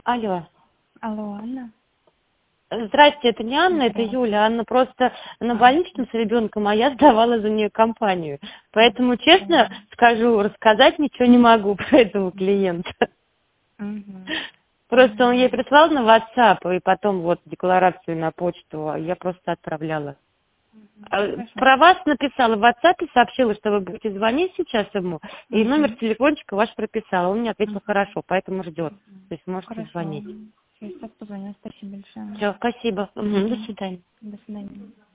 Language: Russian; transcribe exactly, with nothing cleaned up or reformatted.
Алло. Алло, Анна? Здрасте, это не Анна, это Юля. Анна просто на больничном с ребенком, а я сдавала за нее компанию. Поэтому, честно скажу, рассказать ничего не могу про этого клиента. Угу. Просто он ей прислал на WhatsApp, и потом вот декларацию на почту, а я просто отправляла. Хорошо. Про вас написала в WhatsApp, сообщила, что вы будете звонить сейчас ему, и Угу. номер телефончика ваш прописала. Он мне ответил Угу. хорошо, поэтому ждет. То есть можете Хорошо. звонить. Сейчас позвоню. Спасибо большое. Все, спасибо. Угу, до свидания. До свидания.